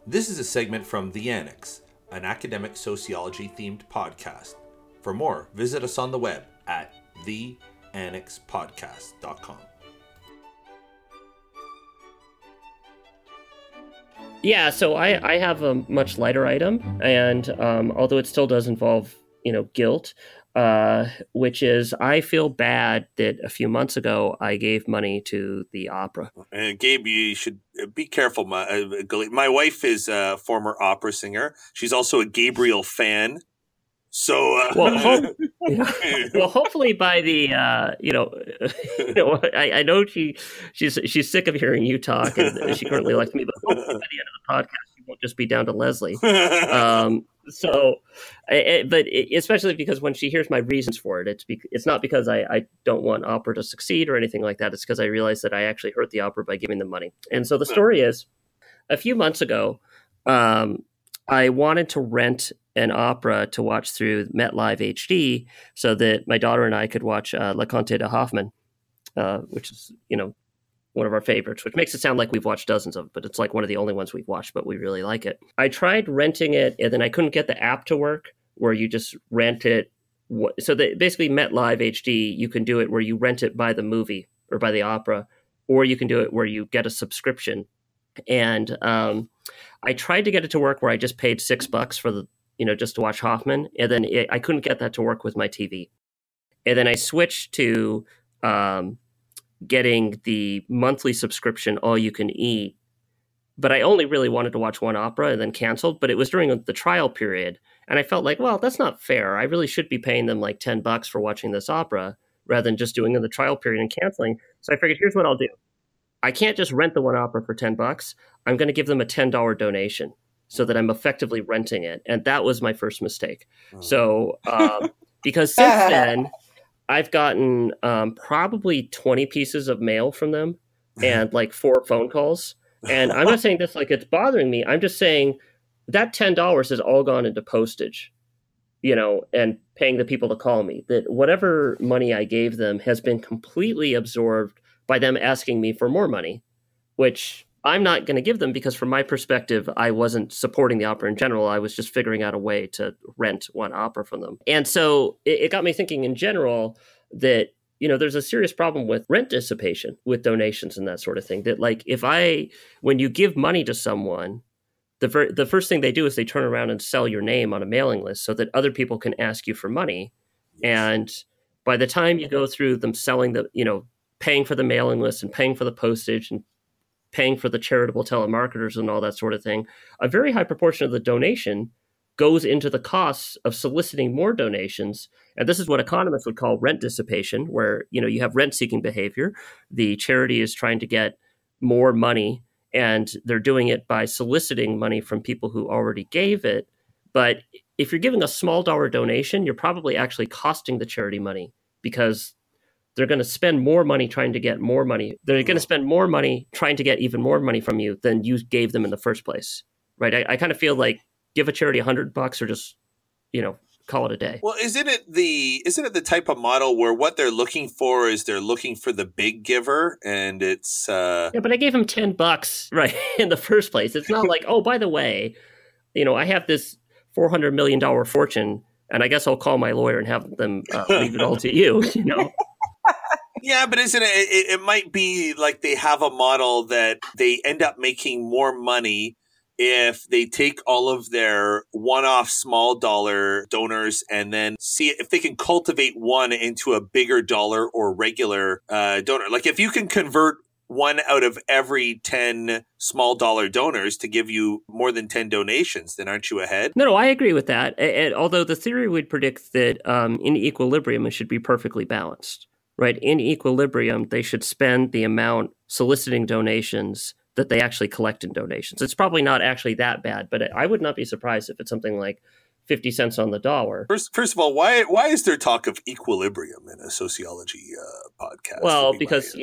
This is a segment from The Annex, an academic sociology-themed podcast. For more, visit us on the web at theannexpodcast.com. Yeah, so I have a much lighter item, and although it still does involve, guilt, which is I feel bad that a few months ago I gave money to the opera. Gabe, you should be careful. My wife is a former opera singer. She's also a Gabriel fan. So, well, hopefully by the, I know she's sick of hearing you talk, and she currently likes me. But hopefully by the end of the podcast, she won't just be down to Leslie. But especially because when she hears my reasons for it, it's not because I don't want opera to succeed or anything like that. It's because I realized that I actually hurt the opera by giving them money. And so the story is, a few months ago, I wanted to rent an opera to watch through MetLive HD so that my daughter and I could watch Le Conte de Hoffmann, which is, one of our favorites, which makes it sound like we've watched dozens of, but it's like one of the only ones we've watched, but we really like it. I tried renting it, and then I couldn't get the app to work where you just rent it. So basically MetLive HD, you can do it where you rent it by the movie or by the opera, or you can do it where you get a subscription. And I tried to get it to work where I just paid $6 for the, just to watch Hoffman. And then I couldn't get that to work with my TV. And then I switched to getting the monthly subscription, all you can eat. But I only really wanted to watch one opera and then canceled. But it was during the trial period. And I felt like, well, that's not fair. I really should be paying them like $10 for watching this opera rather than just doing it in the trial period and canceling. So I figured, here's what I'll do. I can't just rent the one opera for $10. I'm going to give them a $10 donation so that I'm effectively renting it. And that was my first mistake. Oh. So because since then, I've gotten probably 20 pieces of mail from them and like 4 phone calls. And I'm not saying this like it's bothering me. I'm just saying that $10 has all gone into postage, and paying the people to call me. That whatever money I gave them has been completely absorbed by them asking me for more money, which I'm not going to give them because from my perspective, I wasn't supporting the opera in general. I was just figuring out a way to rent one opera from them. And so it got me thinking in general that, there's a serious problem with rent dissipation, with donations and that sort of thing. That like when you give money to someone, the first thing they do is they turn around and sell your name on a mailing list so that other people can ask you for money. And by the time you go through them selling paying for the mailing list and paying for the postage and paying for the charitable telemarketers and all that sort of thing, a very high proportion of the donation goes into the costs of soliciting more donations. And this is what economists would call rent dissipation, where, you have rent-seeking behavior. The charity is trying to get more money, and they're doing it by soliciting money from people who already gave it. But if you're giving a small dollar donation, you're probably actually costing the charity money because they're going to spend more money trying to get more money. They're going to spend more money trying to get even more money from you than you gave them in the first place, right? I kind of feel like give a charity $100 or just, call it a day. Well, isn't it the type of model where what they're looking for is they're looking for the big giver, and it's Yeah, but I gave him $10 right in the first place. It's not like, oh, by the way, I have this $400 million fortune, and I guess I'll call my lawyer and have them leave it all to you, Yeah, but isn't it might be like they have a model that they end up making more money if they take all of their one-off small dollar donors and then see if they can cultivate one into a bigger dollar or regular donor. Like if you can convert 1 out of every 10 small dollar donors to give you more than 10 donations, then aren't you ahead? No, I agree with that. And although the theory would predict that in equilibrium, it should be perfectly balanced. Right? In equilibrium, they should spend the amount soliciting donations that they actually collect in donations. It's probably not actually that bad, but I would not be surprised if it's something like 50 cents on the dollar. First of all, why is there talk of equilibrium in a sociology podcast? Well, because,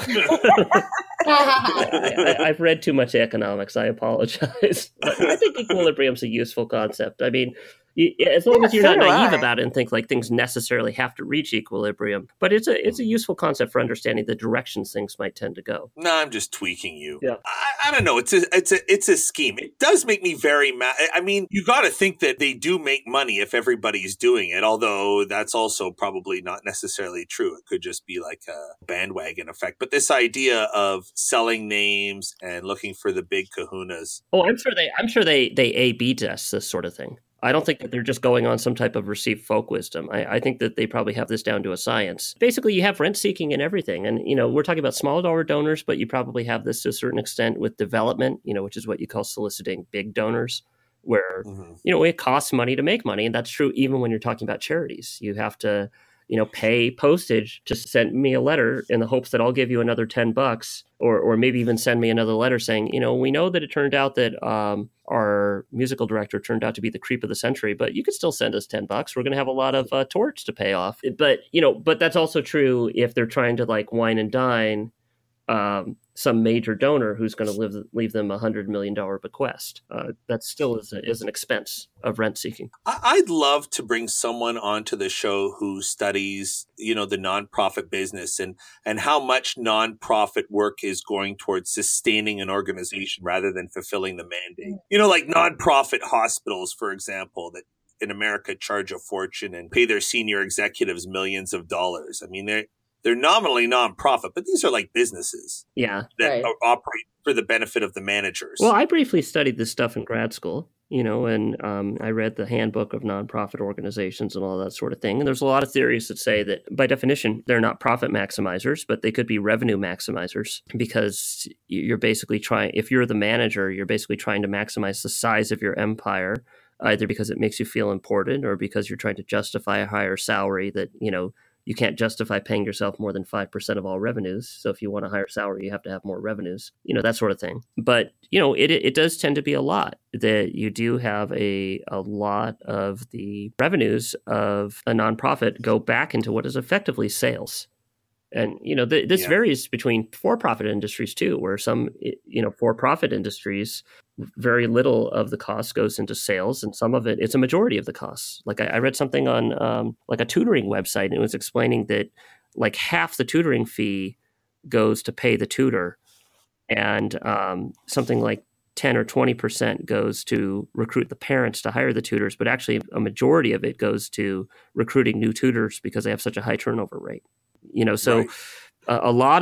I've read too much economics. I apologize. But I think equilibrium's a useful concept. I mean, as long as you're not naive about it and think like things necessarily have to reach equilibrium. But it's a useful concept for understanding the directions things might tend to go. No, I'm just tweaking you. Yeah. I don't know. It's a scheme. It does make me very mad. I mean, you got to think that they do make money if everybody's doing it. Although that's also probably not necessarily true. It could just be like a bandwagon effect. But this idea of selling names and looking for the big kahunas. Oh, I'm sure they A/B test this sort of thing. I don't think that they're just going on some type of received folk wisdom. I think that they probably have this down to a science. Basically, you have rent seeking and everything. And, we're talking about small dollar donors, but you probably have this to a certain extent with development, which is what you call soliciting big donors, where, it costs money to make money. And that's true even when you're talking about charities. You have to, pay postage to send me a letter in the hopes that I'll give you another $10 or maybe even send me another letter saying, we know that it turned out that our musical director turned out to be the creep of the century, but you could still send us $10. We're going to have a lot of torts to pay off. But that's also true if they're trying to like wine and dine some major donor who's going to leave them $100 million bequest. That still is an expense of rent seeking. I'd love to bring someone onto the show who studies, the nonprofit business and how much nonprofit work is going towards sustaining an organization rather than fulfilling the mandate. Like nonprofit hospitals, for example, that in America charge a fortune and pay their senior executives millions of dollars. I mean, they're nominally nonprofit, but these are like businesses that operate for the benefit of the managers. Well, I briefly studied this stuff in grad school, and I read the handbook of nonprofit organizations and all that sort of thing. And there's a lot of theories that say that by definition, they're not profit maximizers, but they could be revenue maximizers because you're basically if you're the manager, you're basically trying to maximize the size of your empire, either because it makes you feel important or because you're trying to justify a higher salary that, you can't justify paying yourself more than 5% of all revenues. So if you want a higher salary, you have to have more revenues, that sort of thing. But, it does tend to be a lot that you do have a lot of the revenues of a nonprofit go back into what is effectively sales. And, this varies between for-profit industries too, where some, for-profit industries, very little of the cost goes into sales and some of it's a majority of the costs. Like I read something on like a tutoring website and it was explaining that like half the tutoring fee goes to pay the tutor and something like 10 or 20% goes to recruit the parents to hire the tutors, but actually a majority of it goes to recruiting new tutors because they have such a high turnover rate. So right. a lot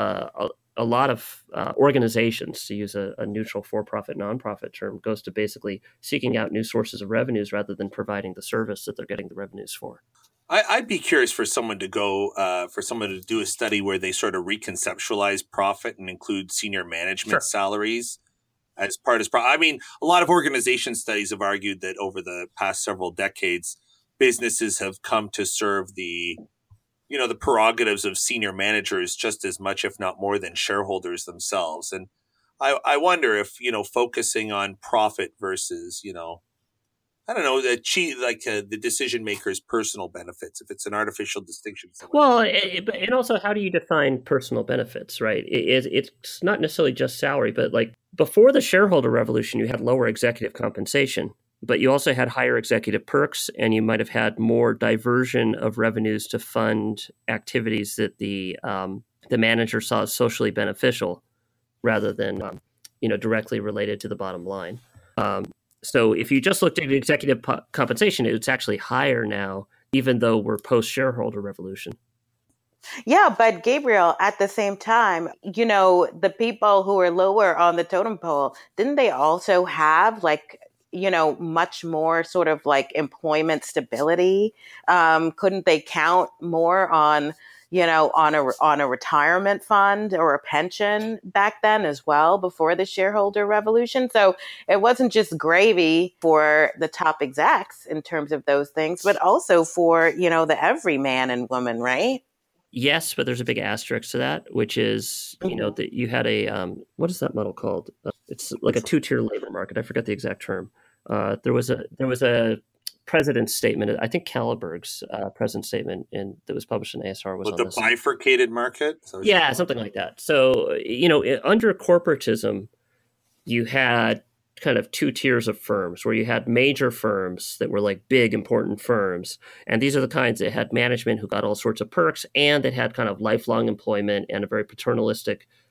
of organizations, to use a neutral for-profit, nonprofit term, goes to basically seeking out new sources of revenues rather than providing the service that they're getting the revenues for. I'd be curious for someone to do a study where they sort of reconceptualize profit and include senior management salaries as part of profit. I mean, a lot of organization studies have argued that over the past several decades, businesses have come to serve the prerogatives of senior managers just as much, if not more, than shareholders themselves. And I wonder if, focusing on profit versus, I don't know, the decision maker's personal benefits, if it's an artificial distinction. Well, and also, how do you define personal benefits, right? It's not necessarily just salary, but like before the shareholder revolution, you had lower executive compensation. But you also had higher executive perks, and you might have had more diversion of revenues to fund activities that the manager saw as socially beneficial, rather than directly related to the bottom line. So if you just looked at executive compensation, it's actually higher now, even though we're post-shareholder revolution. Yeah, but Gabriel, at the same time, the people who are lower on the totem pole, didn't they also have much more sort of like employment stability? Couldn't they count more on a retirement fund or a pension back then as well, before the shareholder revolution? So it wasn't just gravy for the top execs in terms of those things, but also for, the every man and woman, right? Yes, but there's a big asterisk to that, which is, that you had a, what is that model called? It's like a two-tier labor market. I forget the exact term. There was a president's statement, I think Kallenberg's president's statement that was published in ASR was on the this. Bifurcated market? Yeah, something like that. So, under corporatism, you had kind of two tiers of firms where you had major firms that were like big, important firms. And these are the kinds that had management who got all sorts of perks and that had kind of lifelong employment and a very paternalistic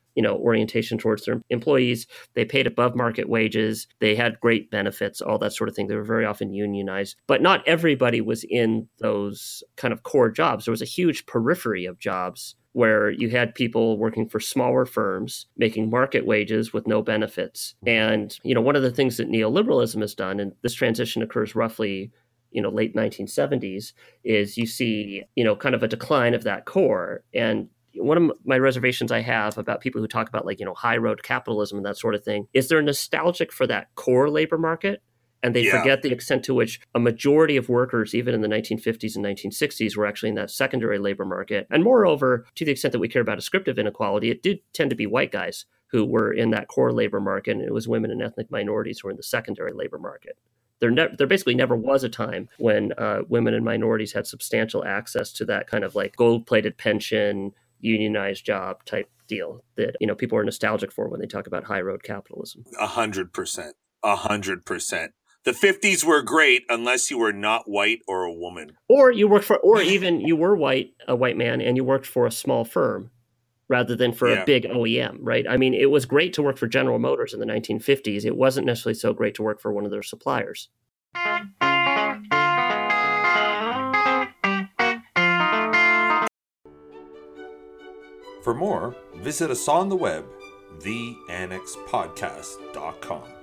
orientation towards their employees. They paid above market wages. They had great benefits, all that sort of thing. They were very often unionized. But not everybody was in those kind of core jobs. There was a huge periphery of jobs where you had people working for smaller firms, making market wages with no benefits. And, one of the things that neoliberalism has done, and this transition occurs roughly late 1970s, is you see, kind of a decline of that core. And one of my reservations I have about people who talk about high road capitalism and that sort of thing is they're nostalgic for that core labor market. And they forget the extent to which a majority of workers, even in the 1950s and 1960s, were actually in that secondary labor market. And moreover, to the extent that we care about descriptive inequality, it did tend to be white guys who were in that core labor market. And it was women and ethnic minorities who were in the secondary labor market. There basically never was a time when women and minorities had substantial access to that kind of gold-plated pension, unionized job type deal that people are nostalgic for when they talk about high road capitalism. 100%. 100%. The 50s were great unless you were not white or a woman. Or you worked for, or even you were a white man, and you worked for a small firm rather than for a big OEM, right? I mean, it was great to work for General Motors in the 1950s. It wasn't necessarily so great to work for one of their suppliers. For more, visit us on the web, theannexpodcast.com.